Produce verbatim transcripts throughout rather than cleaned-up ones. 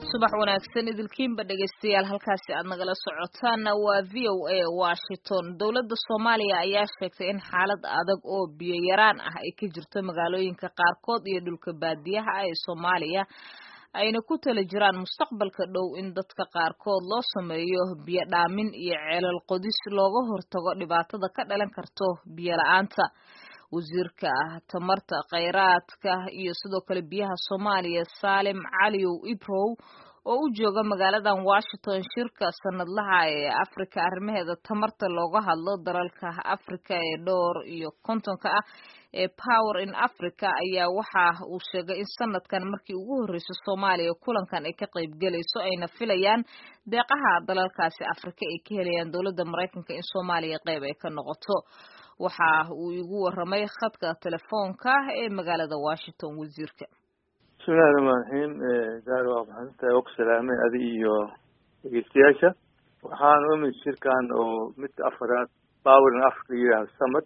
subax wanaagsan idilkiinba dhageystayaal halkaasi aad nagala socotaana waa V O A Washington. Dowladda Soomaaliya ayaa sheegtay in xaalad adag oo biyo yaraan ah ay ka jirto magaalooyinka qaarkood iyo dhulka baadiyaha ah ee Soomaaliya ayna ku tala jiraan mustaqbalka dhow in dadka qaarkood loo sameeyo biyo dhaamin iyo ceelal qodis looga hortago dhibaatada ka dhalan karto biyo la'aanta. wasiirka tamarta kheyraadka iyo sidoo kale biyaha Soomaaliya Salim Caliyow Ibrow oo u jooga magaaladan Washington shirka sanadlaha ee Afrika arrimaheeda tamarta looga hadlo dalalka Afrika ee dhowr iyo kontonka ah ee Power in Africa ayaa waxa uu sheegay in sanadkan markii ugu horeysay Soomaaliya kulankan ay ka qayb galayso ayna filayaan deeqaha dalalkaasi Afrika ay ka helayaan dowladda Mareykanka in Soomaaliya qayb ay ka noqoto. waxa uu igu waramay khadka telefoonka ee magaalada Washington wasiirka. Su'aalaha maahin ee gaaro waxanta oo salaamay adi iyo dhageystayaasha waxaan u mid shirkan oo mid afraad Power in Africa Summit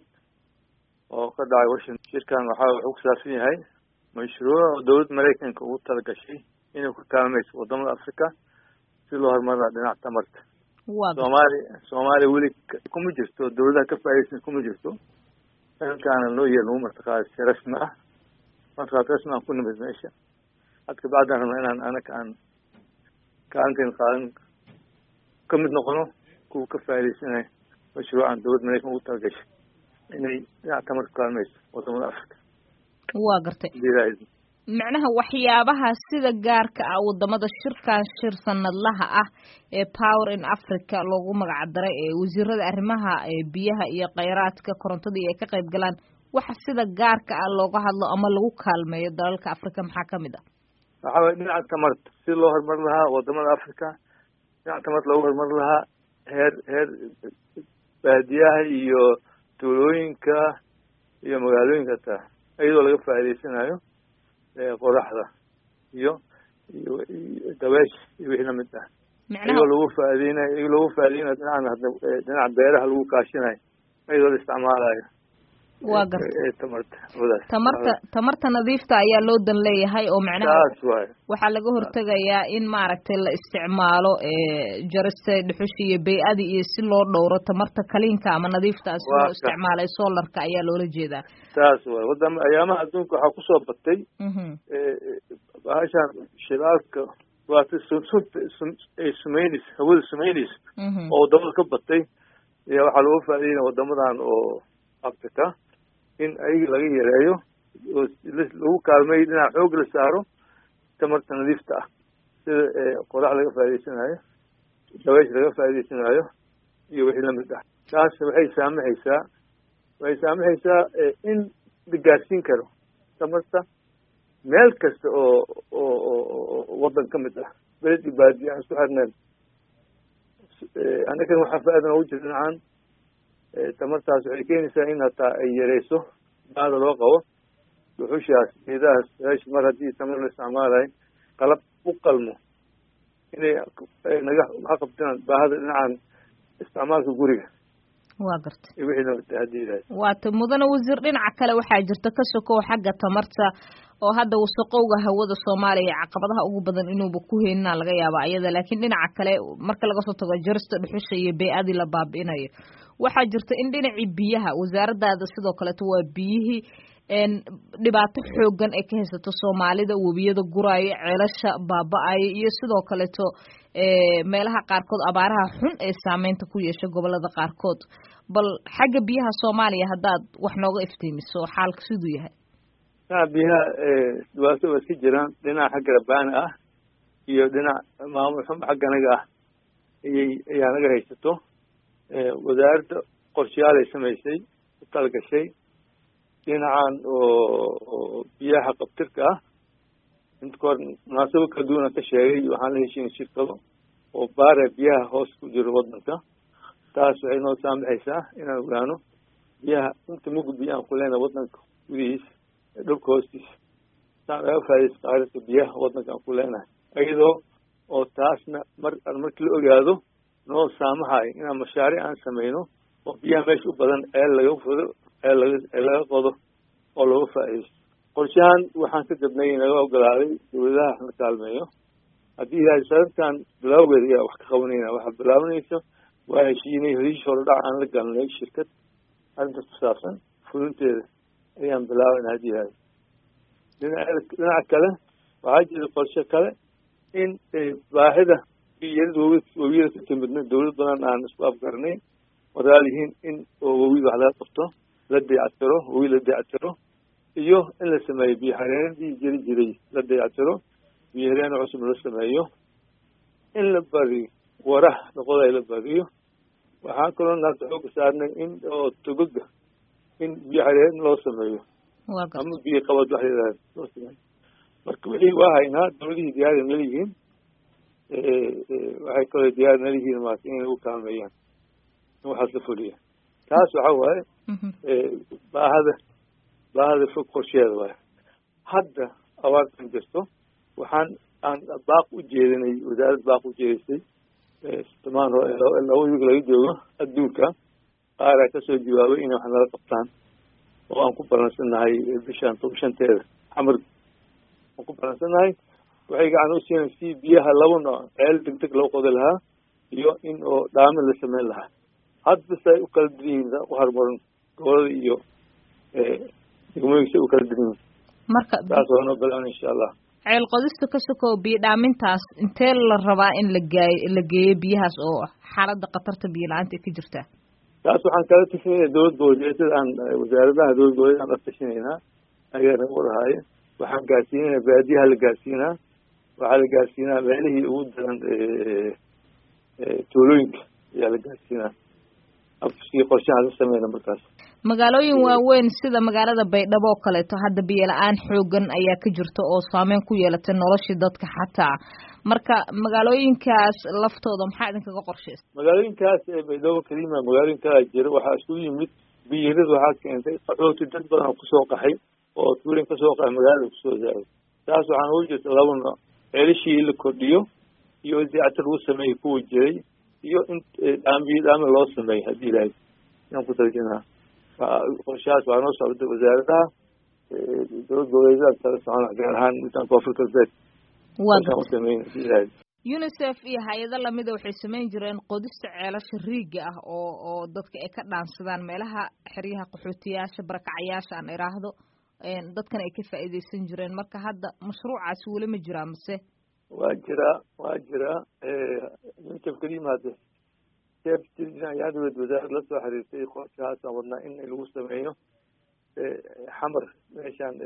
oo ka dhacay Washington. Shirkan waxa uu ku saabsan yahay mashruuc dowladda Mareykanka ugu talagashay inay ku kaalmayso wadamada Afrika si loo horumariyo dhinaca tamarta. Soomaali Soomaali weli kuma jirto dawladda ka faa'iideysan kuma jirto halkaan loo yeelo martaqaad rasmi ah martaqaad rasmi ah ku nimid meesha hadka bacdan inaan anaka aan kaantin qaan kamid noqono ku ka faa'iideysanay mashruucan dawladda Mareykanka ugu talagashay inay dhinaca tamarta kaalmayso wadamada Afrika. waa gartay macnaha waxyaabaha sida gaarka ah wadamada shirkan shir sanadlaha ah ee Power in Africa loogu magac daray ee wasiirada arrimaha ee biyaha iyo kheyraadka korontada ay ka qayb galaan waxa sida gaarka ah looga hadlo ama lagu kaalmeeyo dalalka Afrika maxaa kamid ah waxa dhinaca tamarta si loo horumar lahaa wadamada Afrika dhinaca tamarta loo horumar lahaa heer heer baadiyaha iyo tuulooyinka iyo magaalooyinka taa iyadoo laga faa'iideysanayo qoraxda iyo iyo daweesh iyo wixii lamid ah iyadoo lagu faa'iideynayo iyadoo lagu faa'iideynayo dhinaca dhinaca beeraha lagu kaashinayo iyadoo la isticmaalayo waa gartay tamarta tamarta tamarta nadiifta ayaa loo dan leeyahay oo macnaha waxa laga hortagayaa in maaragtay la isticmaalo ee jarista dhuxusha iyo bay'ada iyo si loo dhowro tamarta kaliinka ama nadiifta si loo isticmaalay solarka ayaa loola jeedaa taas waa wadama ayaamaha adduunka waxa ku soo batay ee baashan shidaalka waata sunta ee sumeynaysa hawada sumeynaysa oo wadamada ka batay iyo waxa lagu faa'iideynaa wadamadan oo Afrika in ay laga yareeyo oo lagu kaalmeeyo dhinaca xoog la saaro tamarta nadiifta ah sida qorax laga faa'iideysanayo daweesh laga faa'iideysanayo iyo wixii lamid ah taas waxay saameysaa waxay saameysaa in la gaarsiin karo tamarta meel kasta oo oo wadan ka mid ah beled baadiya aan isku xirneen anaga waxa faa'iido ugu jira dhinacan tamartaas waxay keenaysaa in hataa ay yareyso baahida loo qabo dhuxushaas geedahaas meesha mar haddii tamar la isticmaalayo qalab u qalmo inay naga waxa qabtaan baahida dhinacan isticmaalka guriga waa gartay iyo wixii la hadiiday waata mudana wasiir dhinaca kale waxaa jirta ka sokow xagga tamarta oo hadda wasaqowga hawada Soomaaliya caqabadaha ugu badan inuuba ku heynaa laga yaabo ayada laakiin dhinaca kale marka laga soo tago jarista dhuxusha iyo bay'adii la baabi'inayo waxaa jirta in dhinacii biyaha wasaaradda sidoo kale waa biyihii een dhibaato xoogan ay ka haysato Soomaalida wabiyada guraayo ceelasha baaba'ay iyo sidoo kale to ee meelaha qaarkood abaaraha xun ee saameynta ku yeeshay gobolada qaarkood bal xagga biyaha Soomaaliya hadaad wax nooga iftiimiso xaalka sidoo yahay taa biyaha ee dhibaato way ka jiraan dhinaca xagga rabaan ah iyo dhinaca maamul xum xagga naga ah ay naga haysato ee wasaaradda qorshayaal ay sameysay u talgashay dhinacan oo biyaha qabtirka ah inta koor munaasabad kala duwan ka sheegay waxaan la heshiin shirkado oo baara biyaha hoos ku jiro wadanka taas waxay noo saameysaa inaan ogaano biyaha inta mug biyaha ku leenahay wadanka gudihiisa dhulka hoostiisa taa faa'iido qaadista biyaha wadanka ku leenahay iyadoo oo taasna mar markii la ogaado noo saamahay inaan mashaariic aan sameyno oo biyaha meesha u badan ee laga fudo ee laga laga qodo oo lagu faa'iido qorshahan waxaan ka dabnay inaga ogolaaday dawladaha la kaalmeeyo haddii ilaahay sanadkan bilawgeeda ayaa wax ka qabanayna waxaa bilaabanaysa waa heshiinay heshiis horodhac aan la galnay shirkad arrintaas ku saabsan fulinteeda ayaan bilaabayna haddii ilaahay dhinaca dhinaca kale waxaa jira qorshe kale in baahida biyarada wawi wawiyada ka timidna dawlad badan aan isku afgarnay wadaal yihiin in oo wawiga wax laga qabto la dayactiro wawi la dayactiro iyo in la sameeyo biyo xareenadii jiri jiray la dayactiro biyo xareena cusub la sameeyo in la bariyo waraha noqoday la bariyo waxaan kaloo naagta xooga saarnay in oo togoga in biyo xareen loo sameeyo ama biyo qabad wax yidhahda loo sameeyo marka wixii waa haynaa dawladihii diyaar nala yihiin waxay kaloo diyaar nala yihiin maarata inay u kaalmeeyaan in waxaas la fuliya taas waxa waaye baahada baahada fog qorsheeda waaye hadda abaartan jirto waxaan aan baaq u jeedinay wasaaradda baaq u jeedisay tamaan laba wiig laga joogo adduunka qaaraa kasoo jawaabay inay wax nala qabtaan oo aan ku balansannahay bishaan toban shanteeda xamar aan ku balansannahay waxay gacan u siinay si biyaha laba nooc ceel degdeg loo qodi lahaa iyo in oo dhaamo la sameyn lahaa hadda say u kala duwan yihiin u horumarin gobolada iyo degmooyinka say u kala duwan yihiin marka taas waa noo bilaabna insha allah ceel qodista ka sokow biyo dhaamintaas intee la rabaa in la gaayo la geeyo biyahaas oo xaaladda khatarta biyo la-aanta ka jirta taas waxaan kala tashanayna dawlad goboleedyada aan wasaaradaha dawlad goboleed aan la tashanaynaa ayaa nagu dhahaaye waxaan gaarsiinayna baadiyaha la gaarsiinaa waxaa la gaarsiinaa meelihii ugu daran tuulooyinka ayaa la gaarsiinaa afkii qorshaha la sameyna markaas magaalooyin waaweyn sida magaalada baydhabo oo kaleeto hadda biyo la-aan xoogan ayaa ka jirta oo saameyn ku yeelatay noloshii dadka xataa marka magaalooyinkaas laftooda maxaa idinkaga qorshaysa magaalooyinkaas ee baydhabo kalima magaalooyin kalaa jira waxaa isku yimid biyirada waxaa keentay qaxooti dad badan oo kusoo qaxay oo tuulin kasoo qaxay magaalada kusoo zaaray taas waxaan ugu jirta laba nooc ceelishii la kordhiyo iyo dayactir lagu sameeyey kuwa jiray iyo in dhaambiyo dhaame loo sameeyey haddii ilaahay inaan ku tarjinaa qorshahaas waa noo socda wasaaradaha dawlad goboleedyada kala socona gaar ahaan midaan koonfur galbeed waa u sameyn haddii ilaahay unicef iyo hay-ado lamida waxay samayn jireen qodista ceelasha riigga ah oo oo dadka ay ka dhaansadaan meelaha xeryaha qaxootiyaasha barakacayaasha aan iraahdo dadkan ay ka faa'iidaysan jireen marka hadda mashruucaasi weli ma jiraa mise waa jiraa waa jiraa unicef kalimaade ayaadawed wasaarad la soo xiriirtay qorshahaasaan wadnaa in lagu sameeyo xamar meeshaan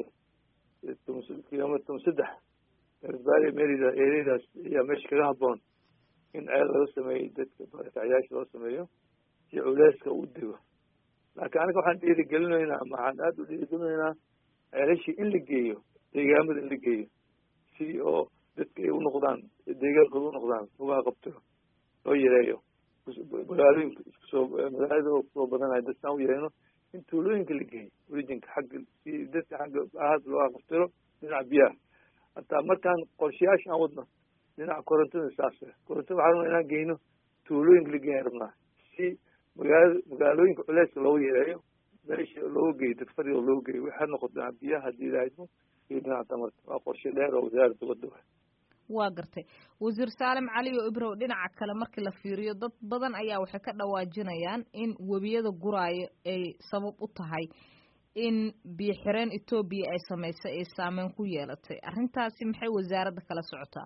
kilomitr toban saddex garsbaale merida ereyadaas ayaa meesha kaga haboon in ceel laga sameeyo dadka barakacayaasha loo sameeyo si culeyska u dego laakiin aniga waxaan dhiirigelinaynaa waxaan aada u dhiirigelinaynaa ceelashii in la geeyo deegaamada in la geeyo si oo dadka ay unoqdaan deegaankooda unoqdaan ugaa qabtiro loo yareeyo magaalooyinka iskusoo magaalada oo kusoo badanayo dadkaan u yareeno in tuulooyinka la geeyo orijinka xagga si dadka xagga ahaad looga qabtiro dhinaca biyaha hataa markaan qorshayaasha aan wadno dhinaca korontada saas korontada waxaa rabnaa inaan geyno tuulooyinka la geeyan rabnaa si magaalada magaalooyinka culeyska looga yareeyo meesha looga geeyo dad fariga looga geeyo waxaa noqoto dhinaca biyaha haddii ilaahaymo iyo dhinaca tamarta waa qorshe dheer oo wasaaradda wadda wa waa gartay wasiir saalim cali oo ibrow dhinaca kale markii la fiiriyo dad badan ayaa waxay ka dhawaajinayaan in webiyada guraayo ay sabab u tahay in biyo xireen etoobiya ay samaysay ay saameyn ku yeelatay arrintaasi maxay wasaaradda kala socotaa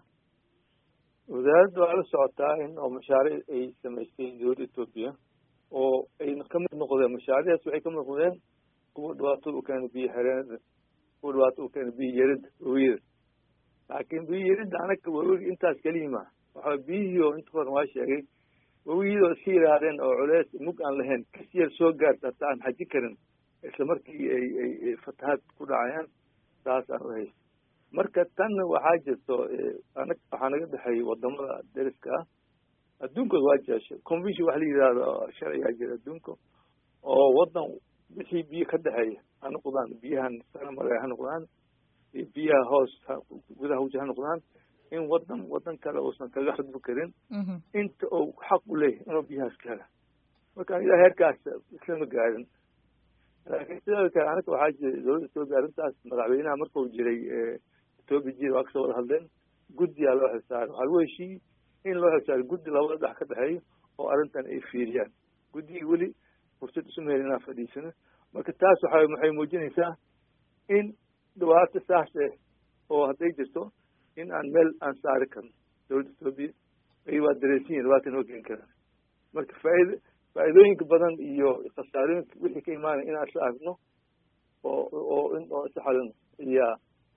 wasaaradda waa la socotaa in oo mashaariic ay samaystay dowladda etoobiya oo ay kamid noqdeen mashaariicdaas waxay kamid noqdeen kuwa dhibaatada u keena biyo xireenada kuwa dhibaatada u keena biyo yarida webiyada laakiin biyo yarida anaga wawigi intaas keliyima waxaa biyihii oo inta horan waa sheegay wawigii oo iska yidhaahdeen oo culeys mug aan lahayn kasi yar soo gaarta hataa aan xaji karin isla markii ay ay fatahaad ku dhacayaan saas aan u haysta marka tanna waxaa jirto anag waxaa naga dhexeeyay wadamada deriska ah adduunkooda waa jeeshay convention waxa la yidhahdo sharcigaa jira adduunka oo wadan wixii biyo ka dhexeeya ha noqdaan biyahan saramare ha noqdaan iyo biyaha hoos gudaha wuja ha noqdaan in wadan wadan kale uusan kaga xadbi karin inta uu xaq u leeyahay inuu biyahaas ka hela marka ilaa heerkaas islama gaarin laakiin sidoo kale anaga waxaa jira dowladda etoobiya arrintaas madaxweynaha markuu jiray etoobiya jira waa kasoo wada hadleen guddiyaa loo xilsaaray waxaa lagu heshiiyey in loo xilsaaray guddi labada dhex ka dhexeeyo oo arrintan ay fiiriyaan guddigii weli fursad isu mehelin inaan fadhiisano marka taas waxa waxay muujinaysaa in dhibaato saas eh oo hadday jirto in aan meel aan saari karno dowladda etoobiya ay waa dareensan yihin dhibaatan hoo keeni karaan marka faaid faa'iidooyinka badan iyo khasaarooyinka wixii ka imaanaya inaan isla aragno oo oo in oo isla xalino ayaa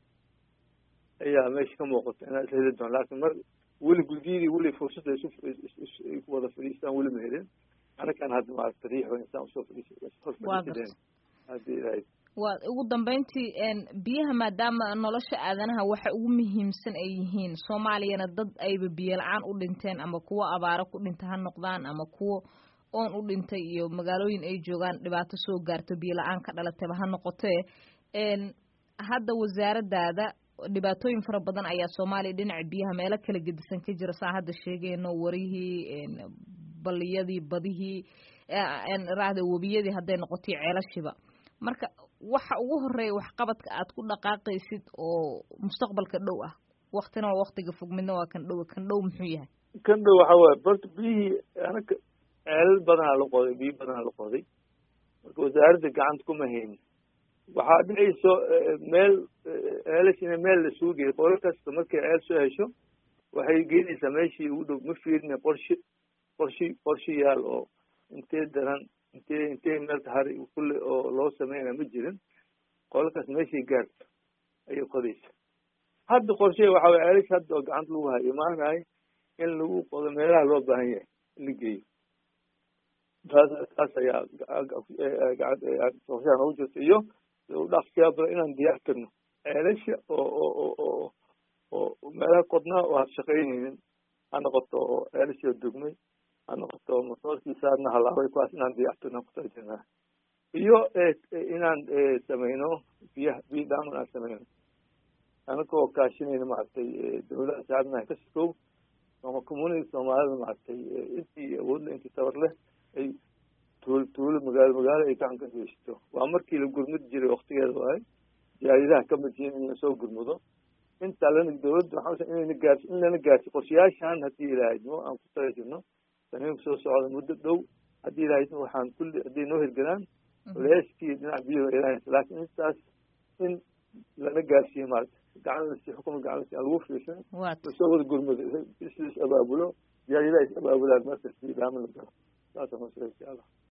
ayaa meesha ka muuqata inaan isla heli doono laakiin mar weli guddiyadii weli fursada isu ay ku wada fadhiistaan weli ma helin anakan hadda maaragta riixo insaan usoo fadhiis haddii ilaahay waa ugu dambeyntii biyaha maadaama nolosha aadanaha waxa ugu muhiimsan ay yihiin soomaaliyana dad ayba biyo la-aan u dhinteen ama kuwo abaaro ku dhinta ha noqdaan ama kuwo oon u dhintay iyo magaalooyin ay joogaan dhibaato soo gaarto biyo la-aan ka dhalatayba ha noqotee hadda wasaaradaada dhibaatooyin fara badan ayaa soomaaliya dhinaca biyaha meelo kala gedisan ka jira saa hadda sheegayno warihii baliyadii badihii raahda webiyadii hadday noqotay ceelashiba marka waxa ugu horeeya waxqabadka aad ku dhaqaaqaysid oo mustaqbalka dhow ah waktina waa waktiga fog midna waa kan dhow kan dhow muxuu yahay kan dhow waxa waaye borta biyihii anaka ceelal badanaa la qoday biyo badanaa la qoday marka wasaaradda gacanta kuma haynin waxaa dhicayso meel ceelash ina meel la isugu geeyo qolo kasta markay ceel soo hesho waxay geenaysaa meeshii ugu dhow ma fiirina qorshe qorshe qorshe yaal oo intee daran intee intee meel tahari kulle oo loo sameynaya ma jirin qolkaas meeshay gaarto ayay qodaysa hadda qorshe waxa way ceelash hadda oo gacanta lagu hayo imaanayo in lagu qodo meelaha loo baahan yahay in la geeyo taas taas ayaa qorshaha noogu jirta iyo dhaqsiyaa badan inaan diyaar karno ceelasha oo oo oo oo meelaha qodnaa oo had shaqaynaynin ha noqoto oo ceelashii oo dugmay ha noqoto motoorkii saarna halaabay kuwaas inaan diyaarkarno kutajirnaa iyo inaan sameyno biyaha biyo dhaam inaan sameyno anakoo kaashinayna maaragtay dawladda saacadnaha ka sikow ama community soomaalida maaragtay intii awoodle intii tabar leh ay tuul tuulo magaalo magaalo ay gacan ka geysato waa markii la gurmud jiray waktigeeda waaye jaaridaha ka mid yihiin in lasoo gurmudo intaa lana dawladda waxaa inayna gaarsi in lana gaarsi qorshayaashan haddii ilaahayno aan ku tala jirno saniimka soo socda muddo dhow haddii ilaahayno waxaan kulli hadday noo hirgalaan leeskii dhinac biyaha ilaahaysa laakiin intaas in lana gaarsiiyo maarata gacan lasi xukuma gacan lasi aan lagu fiirsan lasoo wada gurmudo is is abaabulo jaaridaha is abaabulaan markas biyo dhaamin la galo saasa masala insha allah